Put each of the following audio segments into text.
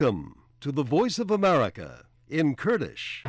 Welcome to the Voice of America in Kurdish.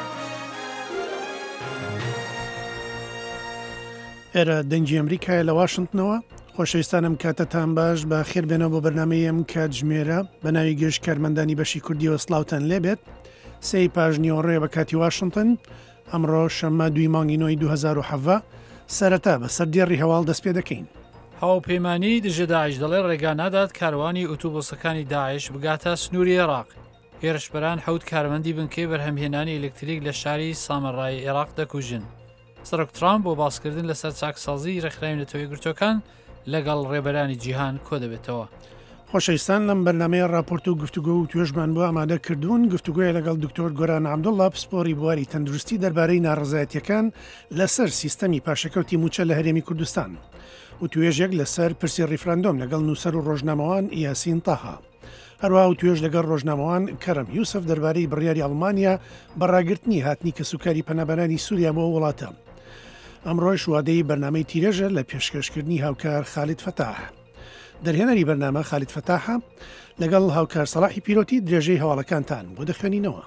ئێرە دەنگی ئەمریکای لە واشنگتنەوە خۆشەویستانم کاتتان باش بە خێربێنەوە بۆ بەرنامەیەم کاتژمێرە بە ناوی گەشت کارمەندانی بەشی کوردی وەسڵاوتان لێبێت سێی پاژنیۆڕێ بە کاتی واشنگتن ئەمڕۆ شەممە 2 مانگی نۆی 2017 سەرەتا بە سەردێڕی هەواڵ دەست پێ دەکەین. هاوپەیمانی دژە داعش دەڵێ ڕێگا نادات کاروانی ئۆتۆبۆسەکانی داعش بگاتە سنووری عێراق. هێرشبەران 7 کارمەندی بنکەی بەرهەمهێنانی ئەلکتریک لە شاری سامەڕای عێراق دەکوژن. سەرۆک ترامپ بۆ باسکردن لەسەر چاکسازی ڕێکخراوی نەتەوەی گرتوەکان لەگەڵ ڕێبەرانی جیهان کۆ دەبێتەوە. خۆشەویستان لەم بەرنامەیە راپۆرت و گفتوگۆ و توێژمان بۆ ئامادە کردوون گفتوگوۆی لەگەڵ دکتۆر گۆران عەبدوڵڵا پسپۆڕی بواری تەندروستی دەربارەی ناڕەزایەتیەکان لەسەر سیستەمی پاشەکەوتی موچە لە هەرێمی کوردستان و توێژێک لەسەر پرسی ڕیفراندۆم لەگەڵ نووسەر و ڕۆژنامەوان یاسین تاها. هەروەها و توێژ لەگەڵ ڕۆژنامەوان کەرەم یوسف دەربارەی بڕیاری ئەڵمانیا بەڕاگررتنی هاتنی کەسوکاری پەنابەرانی سووریا بۆ وڵاتە. ئەمڕۆژ وادەی بەرنامەی تیرەژە لە پێشکەشکردنی هاوکار خالید فتاح. دەرهێنەری بەرنامە خالید فتاحە لەگەڵ هاوکار سەلاحی پیرۆتی درێژەی هەواڵەکانتان بۆ دەخوێنینەوە.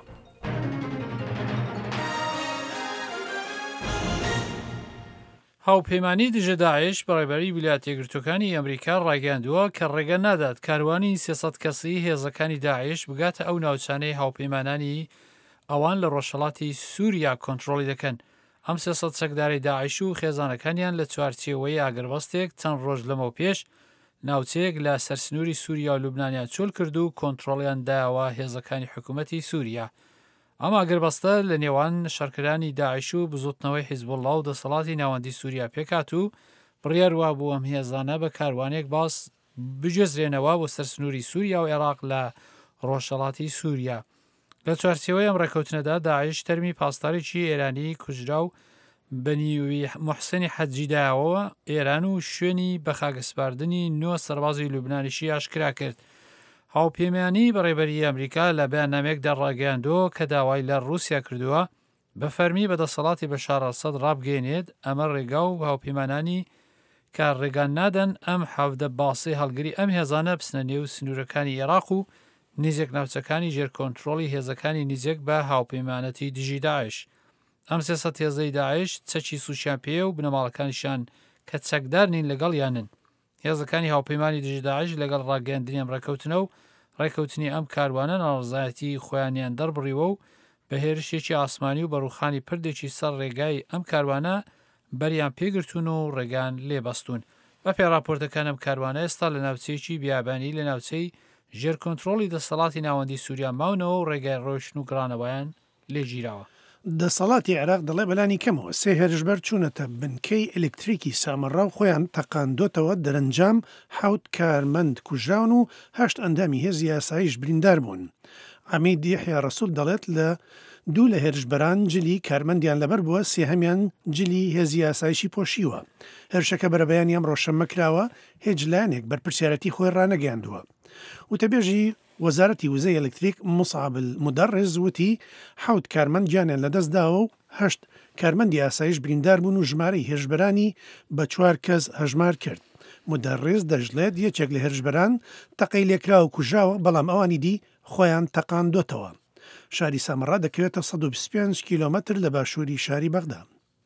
هاوپەیمانی دژە داعش بەڕێبەری ویلایەتە یەکگرتووەکانی ئەمریکا ڕاگەیاندووە کە ڕێگە نادات کاروانی 300 کەسی هێزەکانی داعش بگاتە ئەو ناوچانەی هاوپەیمانانی ئەوان لە ڕۆژهەڵاتی سووریا کۆنتڕۆڵی دەکەن. ئەم 300 چەکداری داعش و خێزانەکانیان لە چوارچێوەی ئاگربەستێک چەند ڕۆژ لەمەوە پێش ناوچەیەک لە سەرسنووری سووریا و لوبنانیان چۆل کرد و کۆنتڕۆڵیان داوە هێزەکانی حکوومەتی سووریا. ئەم ئاگربەستە لە نێوان شەڕکردانی داعش و بزوتنەوەی حیزبوڵڵا و دەسەڵاتی ناوەندی سووریا پێکات و بڕیار وا بوو ئەم هێزانە بە کاروانێک باس بجێزرێنەوە بۆ سەرسنووری سووریا و عێراق لە ڕۆژهەڵاتی سووریا. لە چوارچێوەی ئەم ڕێکەوتنەدا داعش تەرمی پاسدارێکی ئێرانی کوژرا و بەنیوی محسنی حەجیداوەوە ئێران و شوێنی بە خاگەسپاردنی 9 سەربازی لوبنانیشی ئاشکرا کرد. هاوپەیمانی بەڕێبەری ئەمریکا لە بەیاننامەیەکدا ڕاگەیاندووە کە داوای لە رووسیا کردووە بە فەرمی بەدەسەڵاتی بەشار ئەسەد ڕابگەێنێت ئەمە ڕێگا و هاوپەیمانانی کە ڕێگان نادەن ئەم حەودە باسی هەڵگری ئەم هێزانە بچنە نێو سنوورەکانی عێراق و نزیک ناوچەکانی ژێرکۆنتڕۆڵی هێزەکانی نزیک بە هاوپەیمانەتی دژی داعش. ئەم 300 هێزەی داعش چەکی سووچیان پێ و بنەماڵەکانیشان کە چەکدار نین لەگەڵ یانن. هێزەکانی هاوپەیمانی دژی داعش لەگەڵ ڕاگەاندنی ئەم ڕێکەوتنە و ڕێکەوتنی ئەم کاروانە ناڕزایەتی خۆیانیان دەربڕیوە و بە هێرشێکی ئاسمانی و بەڕووخانی پردێکی سەر ڕێگای ئەم کاروانە بەریان پێگرتوون و ڕێگان لێبەستون. بە پێ راپۆرتەکان ئەم کاروانە ئێستا لە ناوچەیەکی بیابانی لە ناوچەی ژێرکۆنتڕۆڵی دەسەڵاتی ناوەندی سووریا ماونەوە و ڕێگای ڕۆشن و گرانەوەیان لێگیراوە. دەسەڵاتی عێراق دەڵێ بەلانی کەمەوە 3 هێرشبەر چوونەتە بنکەی ئەلکتریکی سامەڕا و خۆیان تەقاندۆتەوە دەرەنجام 7 کارمەند کوژراون و 8 ئەندامی هێزی یاساییش بریندار بوون. عەمید یحیا ڕەسوول دەڵێت لە 2 لە هێرشبەران جلی کارمەندیان لەبەر بووە 3هەمیان جلی هێزی یاساییشی پۆشیوە. هێرشەکە بەرەبەیانی ئەم ڕۆژشەممە کراوە هیچ لایەنێک بەرپرسیارەتی خۆی ڕانەگەیاندووە. وتەبێژی وەزارەتی وزەی ئەلکتریک مصعب المدەڕز وتی 7 کارمەند گیانیان لەدەستداوە و 8 کارمەندی یاساییش بریندار بوون و ژمارەی هێرشبەرانی بە 4 کەس هەژمار کرد. مدەڕز دەژڵێت یەکێک لە هێرشبەران تەقەی لێکرا و کوژاوە بەڵام ئەوانی دی خۆیان تەقاندۆتەوە. شاری سامەڕا دەکەوێتە 125 کیلۆمەتر لە باشووری شاری بەغدا.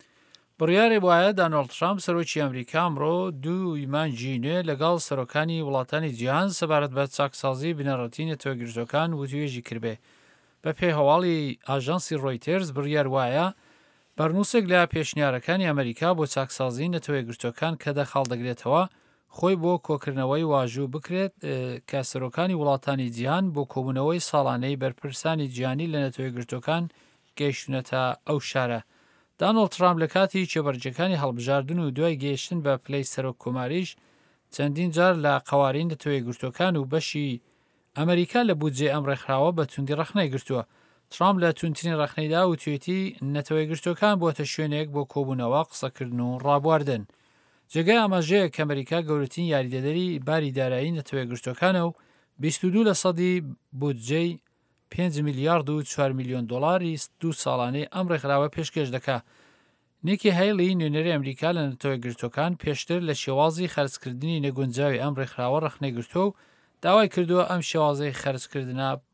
بڕیارێ وایە دانۆڵد ترامپ سەرۆکی ئەمریکا ئەمڕۆ 2 مانگی نوێ لەگەڵ سەرۆکانی وڵاتانی جیهان سەبارەت بە چاکسازی بنەڕەتی نەتەوەیەکگرتووەکان وتوێژی کردبێ. بە پێی هەواڵی ئاژانسی ڕۆیتێرز بڕیار وایە بەرنووسێک لە پێشنیارەکانی ئەمریکا بۆ چاکسازی نەتەوەیەکگرتووەکان کە دەخاڵ دەگرێتەوە خۆی بۆ کۆکردنەوەی واژوو بکرێت کە سەرۆکانی وڵاتانی جیهان بۆ کۆبوونەوەی ساڵانەی بەرپرسانی جیهانی لە نەتەوەیەکگرتووەکان گەیشتونەتە ئەو شارە. دانۆڵد ترامپ لە کاتی چێبەرجەکانی هەڵبژاردن و دوای گەیشتن بە پلەی سەرۆک کۆماریش چەندین جار لە قەوارین نەتەوەیەکگرتووەکان و بەشی ئەمریکا لە بودجێ ئەم ڕێکخراوە بە توندی ڕەخنەی گرتووە. ترامپ لە توندترین ڕەخنەیدا و توێتی نەتەوەیەکگرتووەکان بۆتە شوێنێک بۆ کۆبوونەوە قسەکردن و ڕابواردن. جێگای ئاماژەیە کە ئەمریکا گەورەترین یاریدەدەری باری دارایی نەتەوەیەکگرتووەکانە و 22% بودجەی 5 میلیارد و 4 میلیۆن دلاری 2 ساڵانەی ئەم ڕێکخراوە پێشکەش دەکات. نیکی هەیلی نوێنەری ئەمریکا لە نەتەوەیەکگرتووەکان پێشتر لە شێوازی خەرجکردنی نەگونجاوی ئەم ڕێکخراوە ڕەخنەی گرتووە و داوای کردووە ئەم شێوازەی خەرجکردنە